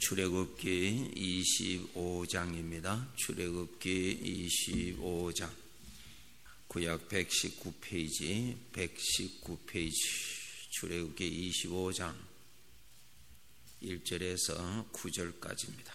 출애굽기 25장입니다. 출애굽기 25장. 구약 119페이지, 출애굽기 25장 1절에서 9절까지입니다.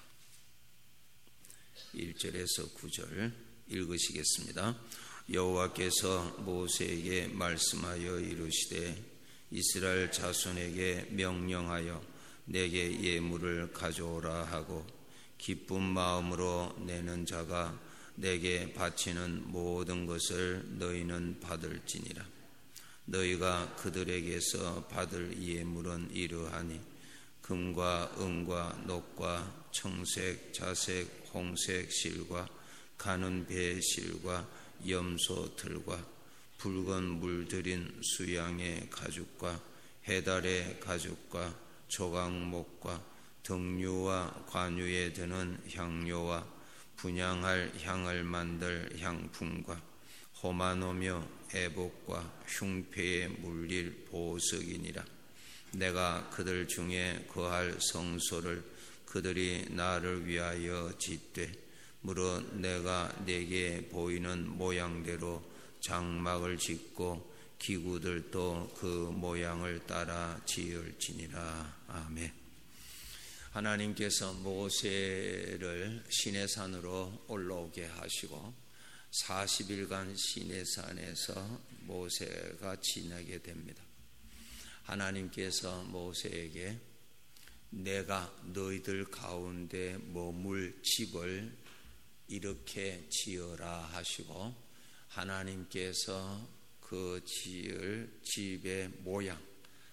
1절에서 9절 읽으시겠습니다. 여호와께서 모세에게 말씀하여 이르시되 이스라엘 자손에게 명령하여 내게 예물을 가져오라 하고 기쁜 마음으로 내는 자가 내게 바치는 모든 것을 너희는 받을지니라. 너희가 그들에게서 받을 예물은 이러하니 금과 은과 녹과 청색, 자색, 홍색 실과 가는 배 실과 염소 들과 붉은 물들인 수양의 가죽과 해달의 가죽과 조각목과 등류와 관유에 드는 향료와 분향할 향을 만들 향품과 호마노며 애복과 흉패에 물릴 보석이니라. 내가 그들 중에 거할 성소를 그들이 나를 위하여 짓되 무릇 내가 내게 보이는 모양대로 장막을 짓고 기구들도 그 모양을 따라 지을지니라. 아멘. 하나님께서 모세를 시내산으로 올라오게 하시고 40일간 시내산에서 모세가 지내게 됩니다. 하나님께서 모세에게 내가 너희들 가운데 머물 집을 이렇게 지어라 하시고 하나님께서 그 지을 집의 모양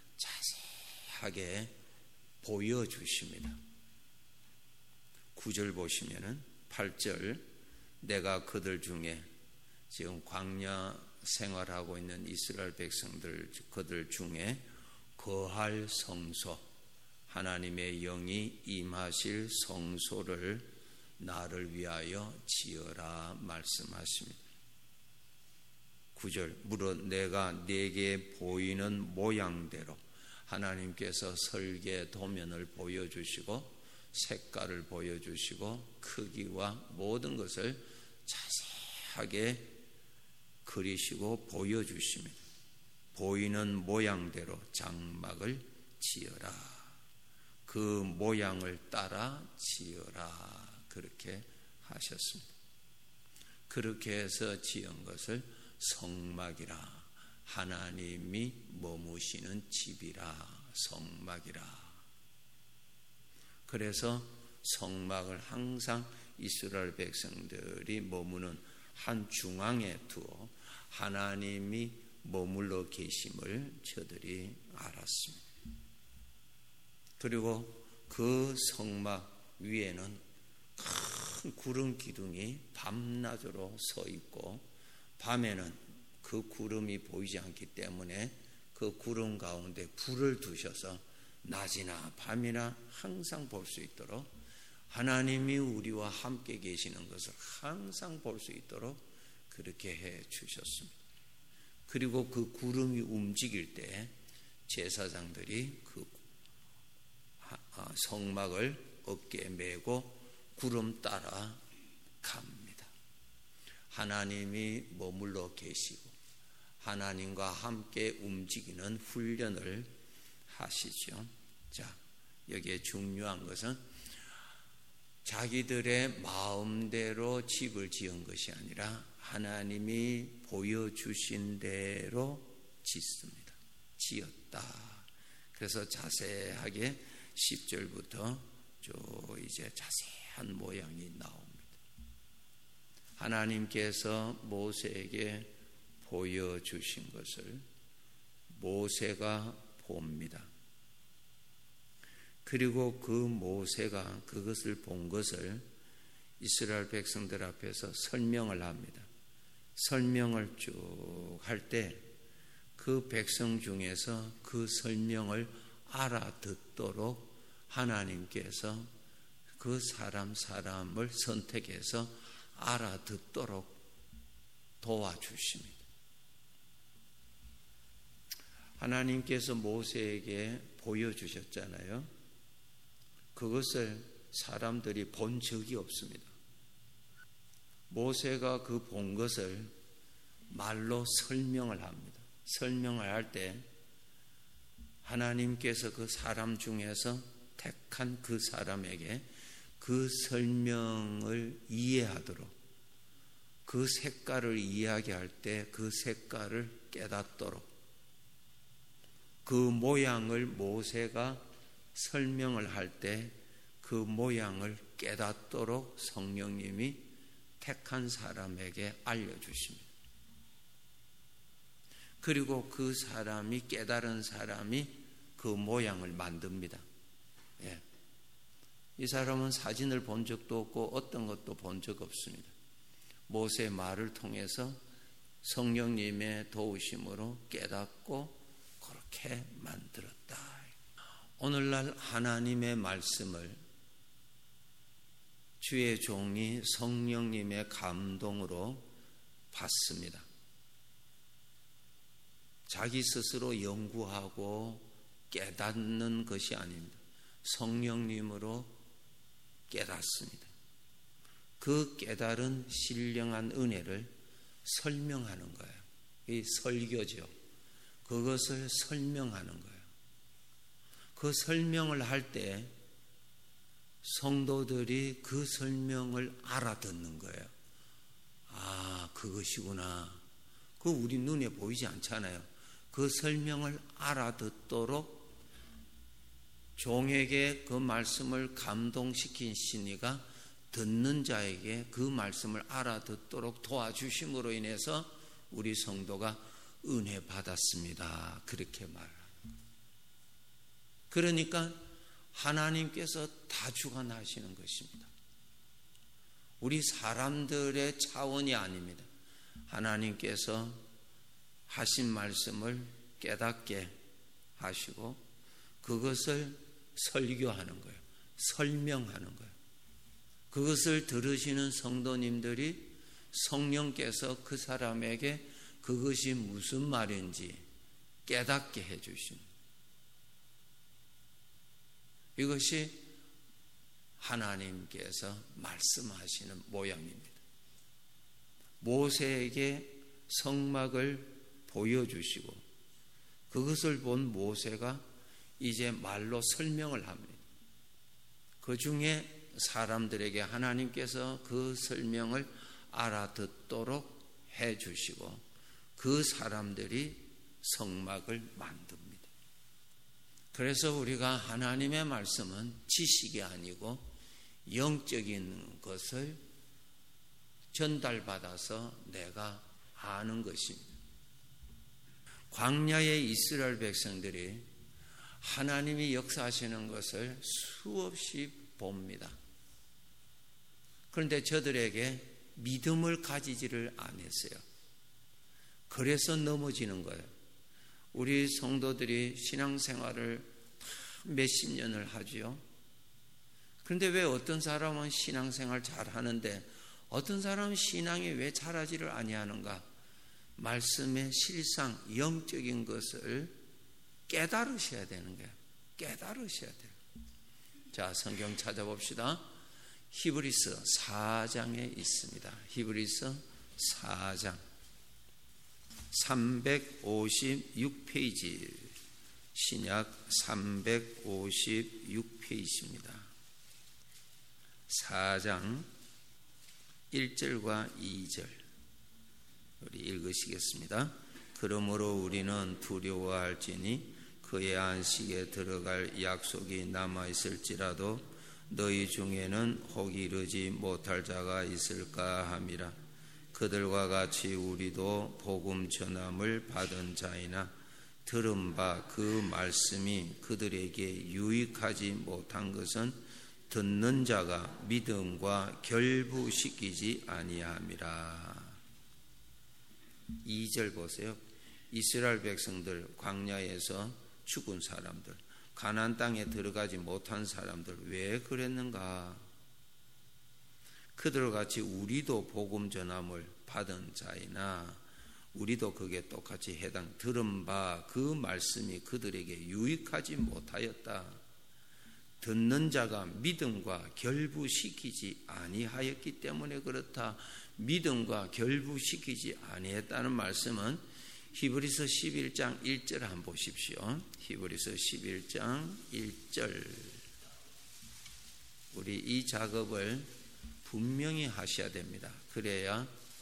자세하게 보여주십니다. 9절 보시면은 8절 내가 그들 중에 지금 광야 생활하고 있는 이스라엘 백성들 그들 중에 거할 성소 하나님의 영이 임하실 성소를 나를 위하여 지어라 말씀하십니다. 9절 무릇 내가 내게 보이는 모양대로 하나님께서 설계 도면을 보여주시고 색깔을 보여주시고 크기와 모든 것을 자세하게 그리시고 보여주십니다. 보이는 모양대로 장막을 지어라. 그 모양을 따라 지어라. 그렇게 하셨습니다. 그렇게 해서 지은 것을 성막이라 하나님이 머무시는 집이라 성막이라. 그래서 성막을 항상 이스라엘 백성들이 머무는 한 중앙에 두어 하나님이 머물러 계심을 저들이 알았습니다. 그리고 그 성막 위에는 큰 구름 기둥이 밤낮으로 서 있고 밤에는 그 구름이 보이지 않기 때문에 그 구름 가운데 불을 두셔서 낮이나 밤이나 항상 볼 수 있도록 하나님이 우리와 함께 계시는 것을 항상 볼 수 있도록 그렇게 해 주셨습니다. 그리고 그 구름이 움직일 때 제사장들이 그 성막을 어깨에 메고 구름 따라 갑니다. 하나님이 머물러 계시고 하나님과 함께 움직이는 훈련을 하시죠. 자, 여기에 중요한 것은 자기들의 마음대로 집을 지은 것이 아니라 하나님이 보여주신 대로 짓습니다. 지었다. 그래서 자세하게 10절부터 쭉 이제 자세한 모양이 나옵니다. 하나님께서 모세에게 보여주신 것을 모세가 봅니다. 그리고 그 모세가 그것을 본 것을 이스라엘 백성들 앞에서 설명을 합니다. 설명을 쭉 할 때 그 백성 중에서 그 설명을 알아듣도록 하나님께서 그 사람을 선택해서 알아듣도록 도와주십니다. 하나님께서 모세에게 보여주셨잖아요. 그것을 사람들이 본 적이 없습니다. 모세가 그 본 것을 말로 설명을 합니다. 설명을 할 때 하나님께서 그 사람 중에서 택한 그 사람에게 그 설명을 이해하도록, 그 색깔을 이야기할 때 그 색깔을 깨닫도록, 그 모양을 모세가 설명을 할 때 그 모양을 깨닫도록 성령님이 택한 사람에게 알려주십니다. 그리고 그 사람이, 깨달은 사람이 그 모양을 만듭니다. 예. 이 사람은 사진을 본 적도 없고 어떤 것도 본 적 없습니다. 모세의 말을 통해서 성령님의 도우심으로 깨닫고 그렇게 만들었다. 오늘날 하나님의 말씀을 주의 종이 성령님의 감동으로 받습니다. 자기 스스로 연구하고 깨닫는 것이 아닙니다. 성령님으로 깨닫습니다. 그 깨달은 신령한 은혜를 설명하는 거예요. 이 설교죠. 그것을 설명하는 거예요. 그 설명을 할 때 성도들이 그 설명을 알아듣는 거예요. 아, 그것이구나. 그거 우리 눈에 보이지 않잖아요. 그 설명을 알아듣도록 종에게 그 말씀을 감동시킨 신이가 듣는 자에게 그 말씀을 알아듣도록 도와주심으로 인해서 우리 성도가 은혜 받았습니다. 그렇게 말합니다. 그러니까 하나님께서 다 주관하시는 것입니다. 우리 사람들의 차원이 아닙니다. 하나님께서 하신 말씀을 깨닫게 하시고 그것을 설교하는 거예요. 설명하는 거예요. 그것을 들으시는 성도님들이 성령께서 그 사람에게 그것이 무슨 말인지 깨닫게 해주십니다. 이것이 하나님께서 말씀하시는 모양입니다. 모세에게 성막을 보여주시고 그것을 본 모세가 이제 말로 설명을 합니다. 그 중에 사람들에게 하나님께서 그 설명을 알아듣도록 해주시고 그 사람들이 성막을 만듭니다. 그래서 우리가 하나님의 말씀은 지식이 아니고 영적인 것을 전달받아서 내가 아는 것입니다. 광야의 이스라엘 백성들이 하나님이 역사하시는 것을 수없이 봅니다. 그런데 저들에게 믿음을 가지지를 않았어요. 그래서 넘어지는 거예요. 우리 성도들이 신앙생활을 몇십 년을 하지요. 그런데 왜 어떤 사람은 신앙생활 잘 하는데 어떤 사람은 신앙이 왜 잘하지를 아니하는가? 말씀의 실상 영적인 것을 깨달으셔야 되는 거예요. 깨달으셔야 돼요. 자, 성경 찾아봅시다. 히브리서 4장에 있습니다. 히브리서 4장 356페이지, 신약 356페이지입니다. 4장 1절과 2절 우리 읽으시겠습니다. 그러므로 우리는 두려워할지니 그의 안식에 들어갈 약속이 남아있을지라도 너희 중에는 혹 이르지 못할 자가 있을까 함이라. 그들과 같이 우리도 복음 전함을 받은 자이나 들은 바 그 말씀이 그들에게 유익하지 못한 것은 듣는 자가 믿음과 결부시키지 아니함이라. 2절 보세요. 이스라엘 백성들, 광야에서 죽은 사람들, 가나안 땅에 들어가지 못한 사람들, 왜 그랬는가? 그들과 같이 우리도 복음 전함을 받은 자이나 우리도 그게 똑같이 들은 바 그 말씀이 그들에게 유익하지 못하였다. 듣는 자가 믿음과 결부시키지 아니하였기 때문에 그렇다. 믿음과 결부시키지 아니했다는 말씀은 히브리서 11장 1절 한번 보십시오. 히브리서 11장 1절. 우리 이 작업을 분명히 하셔야 됩니다. 그래야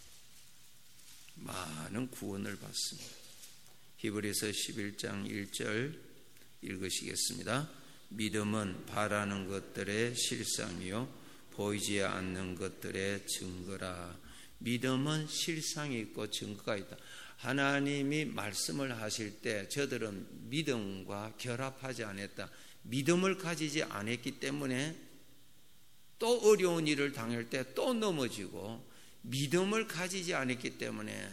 많은 구원을 받습니다. 히브리서 11장 1절 읽으시겠습니다. 믿음은 바라는 것들의 실상이요 보이지 않는 것들의 증거라. 믿음은 실상이 있고 증거가 있다. 하나님이 말씀을 하실 때 저들은 믿음과 결합하지 않았다. 믿음을 가지지 않았기 때문에 또 어려운 일을 당할 때 또 넘어지고, 믿음을 가지지 않았기 때문에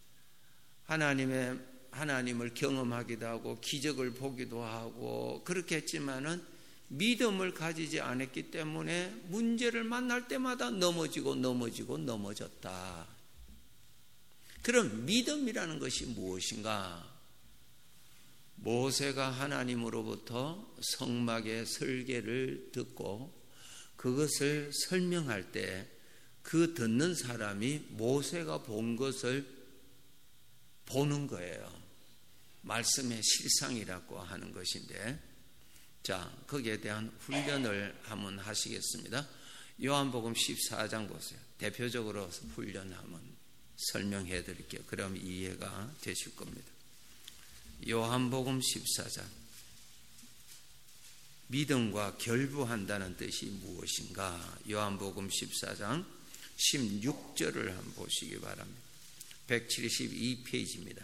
하나님을 경험하기도 하고 기적을 보기도 하고 그렇게 했지만은 믿음을 가지지 않았기 때문에 문제를 만날 때마다 넘어졌다. 그럼 믿음이라는 것이 무엇인가? 모세가 하나님으로부터 성막의 설계를 듣고 그것을 설명할 때 그 듣는 사람이 모세가 본 것을 보는 거예요. 말씀의 실상이라고 하는 것인데, 자, 거기에 대한 훈련을 한번 하시겠습니다. 요한복음 14장 보세요. 대표적으로 훈련 한번 설명해 드릴게요. 그럼 이해가 되실 겁니다. 요한복음 14장. 믿음과 결부한다는 뜻이 무엇인가? 요한복음 14장 16절을 한번 보시기 바랍니다. 172페이지입니다.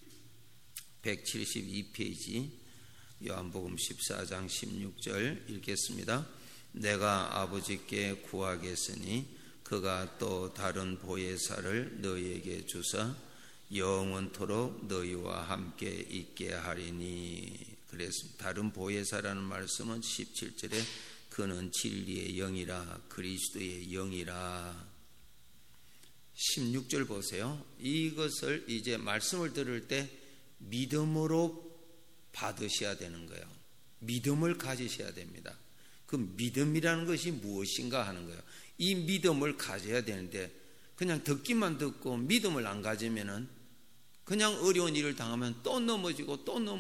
172페이지 요한복음 14장 16절 읽겠습니다. 내가 아버지께 구하겠으니 그가 또 다른 보혜사를 너희에게 주사 영원토록 너희와 함께 있게 하리니. 그랬습니다. 다른 보혜사라는 말씀은 17절에 그는 진리의 영이라 그리스도의 영이라. 16절 보세요. 이것을 이제 말씀을 들을 때 믿음으로 받으셔야 되는 거예요. 믿음을 가지셔야 됩니다. 그 믿음이라는 것이 무엇인가 하는 거예요. 이 믿음을 가져야 되는데 그냥 듣기만 듣고 믿음을 안 가지면은 그냥 어려운 일을 당하면 또 넘어지고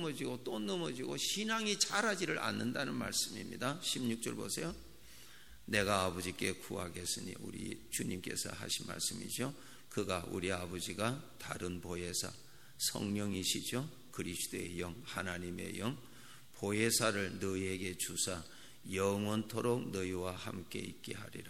신앙이 자라지를 않는다는 말씀입니다. 16절 보세요. 내가 아버지께 구하겠으니, 우리 주님께서 하신 말씀이죠. 그가, 우리 아버지가 다른 보혜사 성령이시죠. 그리스도의 영, 하나님의 영, 보혜사를 너희에게 주사 영원토록 너희와 함께 있게 하리라.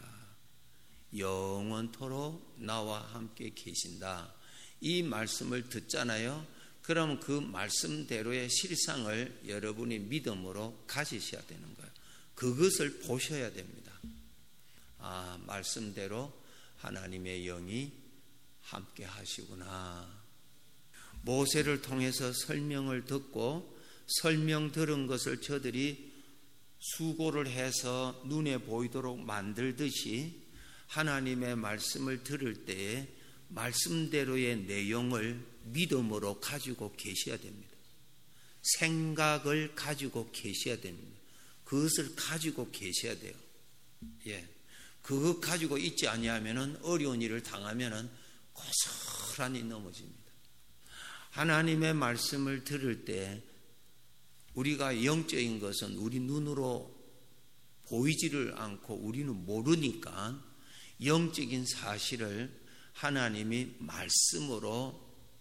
영원토록 나와 함께 계신다. 이 말씀을 듣잖아요. 그럼 그 말씀대로의 실상을 여러분이 믿음으로 가지셔야 되는 거예요. 그것을 보셔야 됩니다. 아, 말씀대로 하나님의 영이 함께 하시구나. 모세를 통해서 설명을 듣고 설명 들은 것을 저들이 수고를 해서 눈에 보이도록 만들듯이 하나님의 말씀을 들을 때에 말씀대로의 내용을 믿음으로 가지고 계셔야 됩니다. 생각을 가지고 계셔야 됩니다. 그것을 가지고 계셔야 돼요. 예. 그것 가지고 있지 아니하면은 어려운 일을 당하면은 고스란히 넘어집니다. 하나님의 말씀을 들을 때 우리가 영적인 것은 우리 눈으로 보이지를 않고 우리는 모르니까 영적인 사실을 하나님이 말씀으로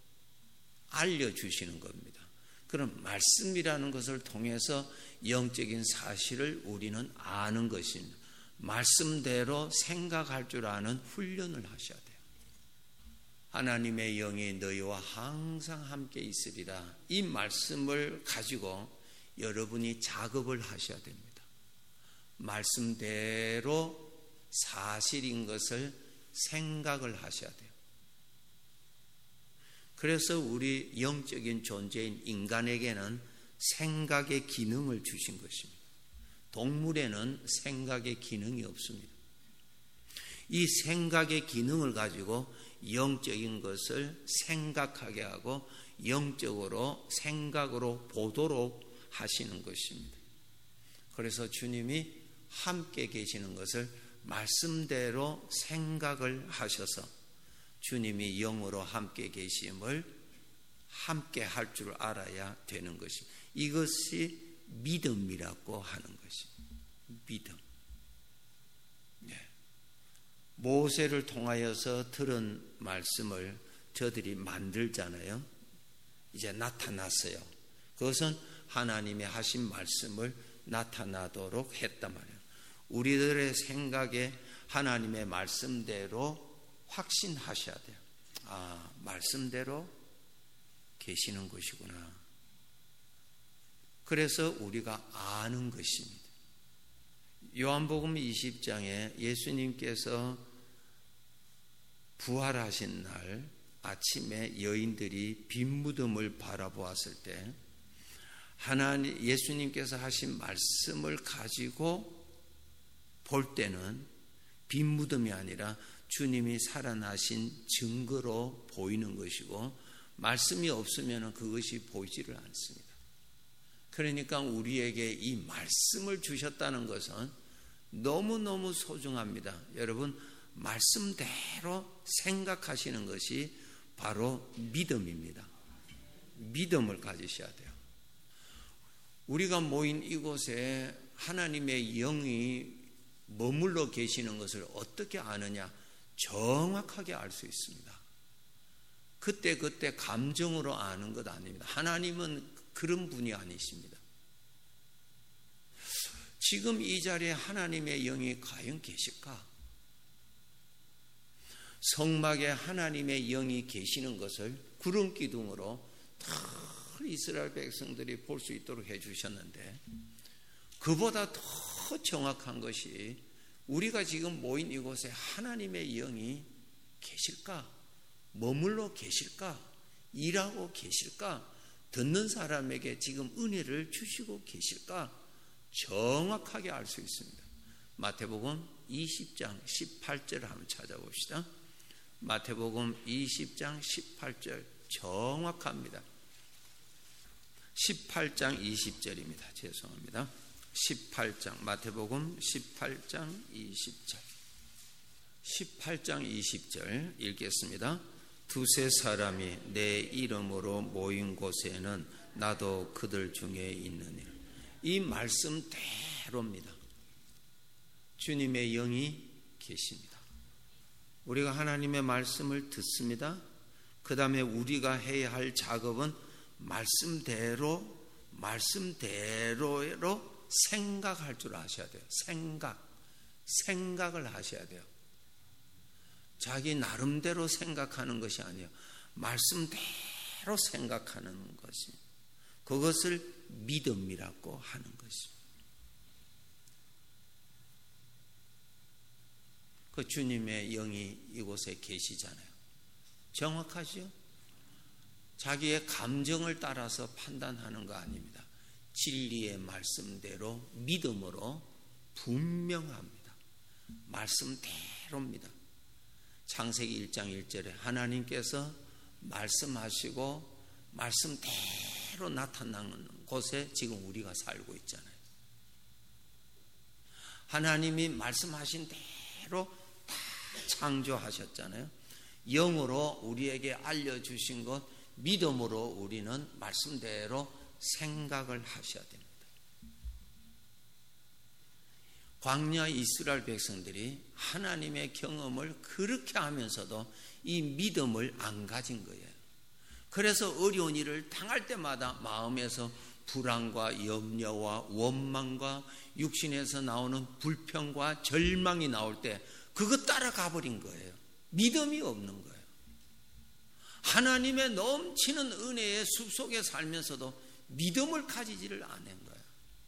알려주시는 겁니다. 그럼 말씀이라는 것을 통해서 영적인 사실을 우리는 아는 것입니다. 말씀대로 생각할 줄 아는 훈련을 하셔야 돼요. 하나님의 영이 너희와 항상 함께 있으리라. 이 말씀을 가지고 여러분이 작업을 하셔야 됩니다. 말씀대로 사실인 것을 생각을 하셔야 돼요. 그래서 우리 영적인 존재인 인간에게는 생각의 기능을 주신 것입니다. 동물에는 생각의 기능이 없습니다. 이 생각의 기능을 가지고 영적인 것을 생각하게 하고 영적으로 생각으로 보도록 하시는 것입니다. 그래서 주님이 함께 계시는 것을 말씀대로 생각을 하셔서 주님이 영으로 함께 계심을 함께 할 줄 알아야 되는 것입니다. 이것이 믿음이라고 하는 것입니다. 믿음. 네. 모세를 통하여서 들은 말씀을 저들이 만들잖아요. 이제 나타났어요. 그것은 하나님의 하신 말씀을 나타나도록 했단 말이에요. 우리들의 생각에 하나님의 말씀대로 확신하셔야 돼요. 아, 말씀대로 계시는 것이구나. 그래서 우리가 아는 것입니다. 요한복음 20장에 예수님께서 부활하신 날 아침에 여인들이 빈 무덤을 바라보았을 때 하나님 예수님께서 하신 말씀을 가지고 볼 때는 빈 무덤이 아니라 주님이 살아나신 증거로 보이는 것이고, 말씀이 없으면 그것이 보이지를 않습니다. 그러니까 우리에게 이 말씀을 주셨다는 것은 너무너무 소중합니다. 여러분, 말씀대로 생각하시는 것이 바로 믿음입니다. 믿음을 가지셔야 돼요. 우리가 모인 이곳에 하나님의 영이 머물러 계시는 것을 어떻게 아느냐? 정확하게 알 수 있습니다. 그때 감정으로 아는 것 아닙니다. 하나님은 그런 분이 아니십니다. 지금 이 자리에 하나님의 영이 과연 계실까? 성막에 하나님의 영이 계시는 것을 구름 기둥으로 다 이스라엘 백성들이 볼 수 있도록 해주셨는데, 그보다 더 정확한 것이 우리가 지금 모인 이곳에 하나님의 영이 계실까? 머물러 계실까? 일하고 계실까? 듣는 사람에게 지금 은혜를 주시고 계실까? 정확하게 알 수 있습니다. 마태복음 20장 18절을 한번 찾아봅시다. 마태복음 20장 18절 정확합니다. 18장 20절입니다. 죄송합니다. 18장 마태복음 18장 20절 18장 20절 읽겠습니다. 두세 사람이 내 이름으로 모인 곳에는 나도 그들 중에 있느니라. 이 말씀대로입니다. 주님의 영이 계십니다. 우리가 하나님의 말씀을 듣습니다. 그 다음에 우리가 해야 할 작업은 말씀대로 생각할 줄 아셔야 돼요. 생각을 하셔야 돼요. 자기 나름대로 생각하는 것이 아니에요. 말씀대로 생각하는 것입니다. 그것을 믿음이라고 하는 것입니다. 그 주님의 영이 이곳에 계시잖아요. 정확하죠? 자기의 감정을 따라서 판단하는 거 아닙니다. 진리의 말씀대로 믿음으로 분명합니다. 말씀대로입니다. 창세기 1장 1절에 하나님께서 말씀하시고 말씀대로 나타나는 곳에 지금 우리가 살고 있잖아요. 하나님이 말씀하신 대로 다 창조하셨잖아요. 영으로 우리에게 알려주신 것, 믿음으로 우리는 말씀대로 생각을 하셔야 됩니다. 광야 이스라엘 백성들이 하나님의 경험을 그렇게 하면서도 이 믿음을 안 가진 거예요. 그래서 어려운 일을 당할 때마다 마음에서 불안과 염려와 원망과 육신에서 나오는 불평과 절망이 나올 때 그거 따라가 버린 거예요. 믿음이 없는 거예요. 하나님의 넘치는 은혜의 숲속에 살면서도 믿음을 가지지를 않은 거예요.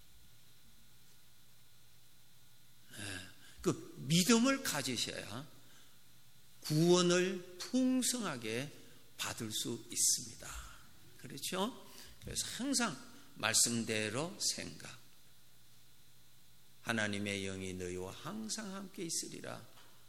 그 믿음을 가지셔야 구원을 풍성하게 받을 수 있습니다. 그렇죠? 그래서 항상 말씀대로 생각. 하나님의 영이 너희와 항상 함께 있으리라.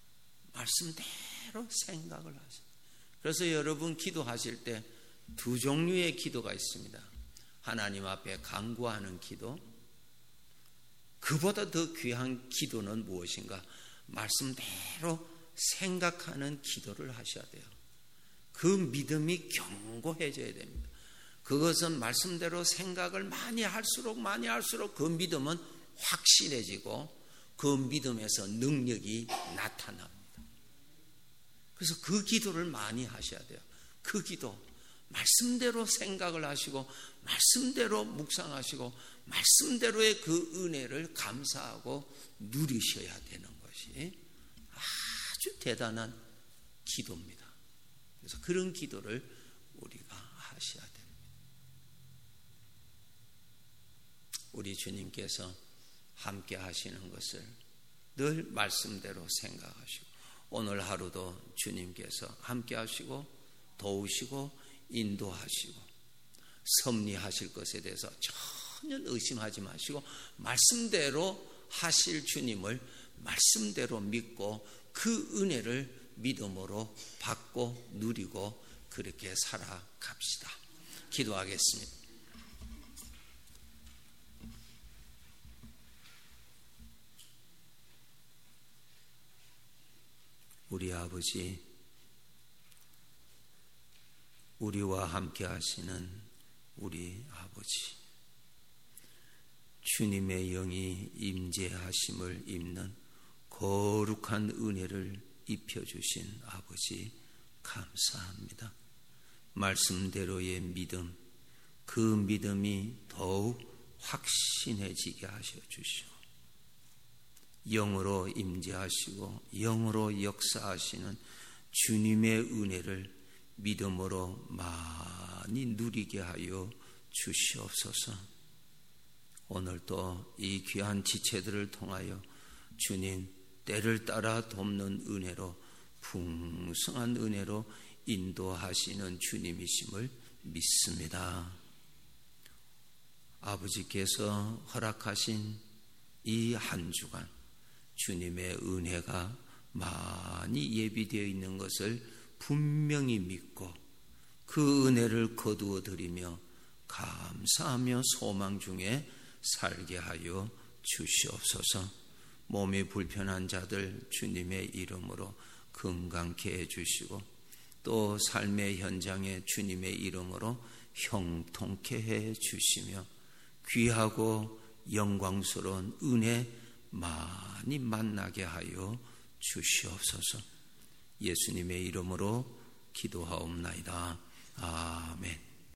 말씀대로 생각을 하세요. 그래서 여러분 기도하실 때 두 종류의 기도가 있습니다. 하나님 앞에 간구하는 기도, 그보다 더 귀한 기도는 무엇인가? 말씀대로 생각하는 기도를 하셔야 돼요. 그 믿음이 견고해져야 됩니다. 그것은 말씀대로 생각을 많이 할수록 그 믿음은 확실해지고 그 믿음에서 능력이 나타납니다. 그래서 그 기도를 많이 하셔야 돼요. 그 기도, 말씀대로 생각을 하시고 말씀대로 묵상하시고 말씀대로의 그 은혜를 감사하고 누리셔야 되는 것이 아주 대단한 기도입니다. 그래서 그런 기도를 우리가 하셔야 됩니다. 우리 주님께서 함께 하시는 것을 늘 말씀대로 생각하시고 오늘 하루도 주님께서 함께 하시고 도우시고 인도하시고 섭리하실 것에 대해서 전혀 의심하지 마시고 말씀대로 하실 주님을 말씀대로 믿고 그 은혜를 믿음으로 받고 누리고 그렇게 살아갑시다. 기도하겠습니다. 우리 아버지, 우리와 함께 하시는 우리 아버지, 주님의 영이 임재하심을 입는 거룩한 은혜를 입혀주신 아버지 감사합니다. 말씀대로의 믿음, 그 믿음이 더욱 확신해지게 하셔 주시오. 영으로 임재하시고 영으로 역사하시는 주님의 은혜를 믿음으로 많이 누리게 하여 주시옵소서. 오늘도 이 귀한 지체들을 통하여 주님 때를 따라 돕는 은혜로 풍성한 은혜로 인도하시는 주님이심을 믿습니다. 아버지께서 허락하신 이 한 주간 주님의 은혜가 많이 예비되어 있는 것을 분명히 믿고 그 은혜를 거두어 드리며 감사하며 소망 중에 살게 하여 주시옵소서. 몸이 불편한 자들 주님의 이름으로 건강케 해주시고 또 삶의 현장에 주님의 이름으로 형통케 해주시며 귀하고 영광스러운 은혜 많이 만나게 하여 주시옵소서. 예수님의 이름으로 기도하옵나이다. 아멘.